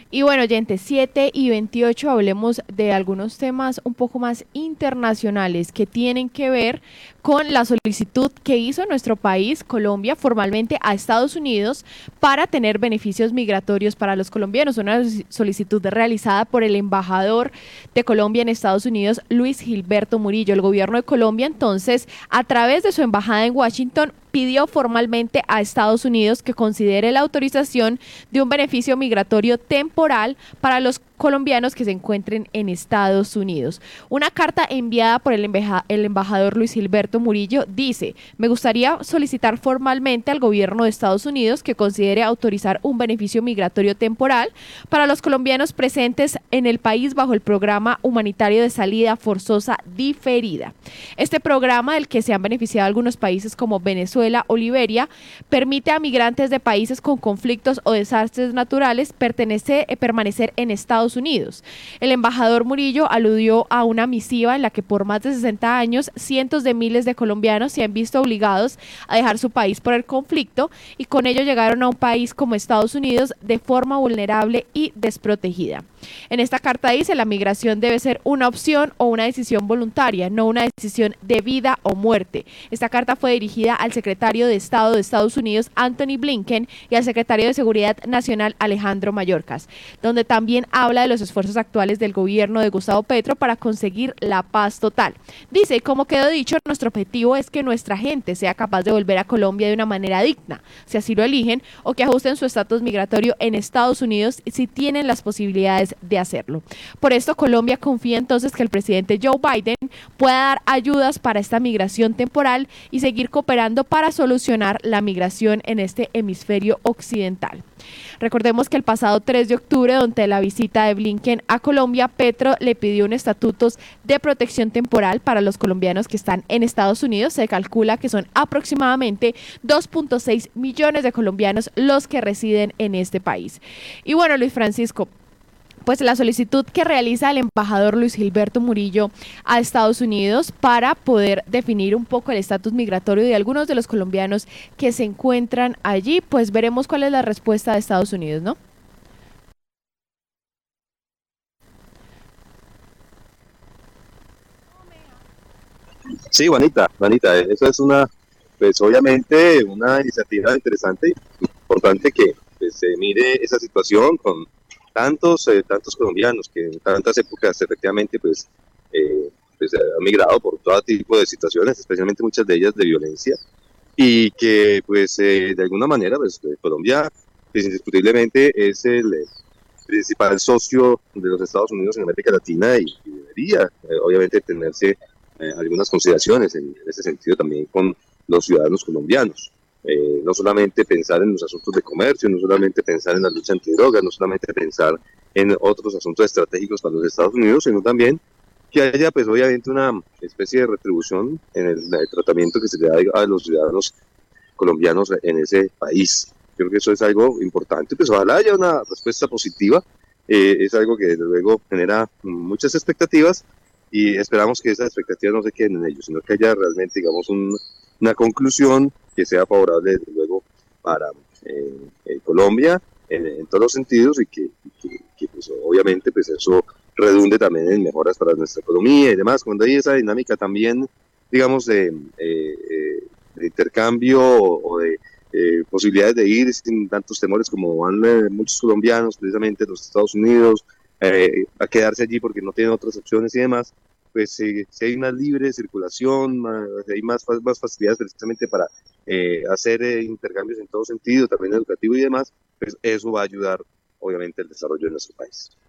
Y bueno, oyentes, 7:28, hablemos de algunos temas un poco más internacionales que tienen que ver con la solicitud que hizo nuestro país, Colombia, formalmente a Estados Unidos para tener beneficios migratorios para los colombianos. Una solicitud realizada por el embajador de Colombia en Estados Unidos, Luis Gilberto Murillo. El gobierno de Colombia, entonces, a través de su embajada en Washington, pidió formalmente a Estados Unidos que considere la autorización de un beneficio migratorio temporal para los colombianos que se encuentren en Estados Unidos. Una carta enviada por el embajador Luis Gilberto Murillo dice: me gustaría solicitar formalmente al gobierno de Estados Unidos que considere autorizar un beneficio migratorio temporal para los colombianos presentes en el país bajo el programa humanitario de salida forzosa diferida. Este programa, del que se han beneficiado algunos países como Venezuela o Liberia, permite a migrantes de países con conflictos o desastres naturales permanecer en Estados Unidos. El embajador Murillo aludió a una misiva en la que por más de 60 años cientos de miles de colombianos se han visto obligados a dejar su país por el conflicto y con ello llegaron a un país como Estados Unidos de forma vulnerable y desprotegida. En esta carta dice: la migración debe ser una opción o una decisión voluntaria, no una decisión de vida o muerte. Esta carta fue dirigida al secretario de Estado de Estados Unidos, Anthony Blinken, y al secretario de Seguridad Nacional, Alejandro Mayorkas, donde también habla de los esfuerzos actuales del gobierno de Gustavo Petro para conseguir la paz total. Dice: como quedó dicho, nuestro objetivo es que nuestra gente sea capaz de volver a Colombia de una manera digna, si así lo eligen, o que ajusten su estatus migratorio en Estados Unidos si tienen las posibilidades de hacerlo. Por esto, Colombia confía entonces que el presidente Joe Biden pueda dar ayudas para esta migración temporal y seguir cooperando para solucionar la migración en este hemisferio occidental. Recordemos que el pasado 3 de octubre, durante la visita de Blinken a Colombia, Petro le pidió un estatutos de protección temporal para los colombianos que están en Estados Unidos. Se calcula que son aproximadamente 2.6 millones de colombianos los que residen en este país. Y bueno, Luis Francisco, pues la solicitud que realiza el embajador Luis Gilberto Murillo a Estados Unidos para poder definir un poco el estatus migratorio de algunos de los colombianos que se encuentran allí, pues veremos cuál es la respuesta de Estados Unidos, ¿no? Sí, Juanita, eso es pues obviamente una iniciativa interesante y importante que pues, se mire esa situación con tantos colombianos que en tantas épocas efectivamente pues han migrado por todo tipo de situaciones, especialmente muchas de ellas de violencia, y que pues de alguna manera pues Colombia pues, indiscutiblemente es el principal socio de los Estados Unidos en América Latina y debería obviamente tenerse algunas consideraciones en ese sentido también con los ciudadanos colombianos. No solamente pensar en los asuntos de comercio, no solamente pensar en la lucha antidrogas, no solamente pensar en otros asuntos estratégicos para los Estados Unidos, sino también que haya pues obviamente una especie de retribución en el tratamiento que se le da a los ciudadanos colombianos en ese país. Yo creo que eso es algo importante, pues ojalá haya una respuesta positiva, es algo que desde luego genera muchas expectativas y esperamos que esas expectativas no se queden en ellos, sino que haya realmente, digamos, una conclusión que sea favorable, desde luego, para Colombia en todos los sentidos y que pues, obviamente pues eso redunde también en mejoras para nuestra economía y demás. Cuando hay esa dinámica también, digamos, de intercambio o de posibilidades de ir sin tantos temores como van muchos colombianos precisamente en los Estados Unidos, a quedarse allí porque no tienen otras opciones y demás, pues si hay una libre circulación, hay más facilidades precisamente para hacer intercambios en todo sentido, también educativo y demás, pues eso va a ayudar obviamente al desarrollo de nuestro país.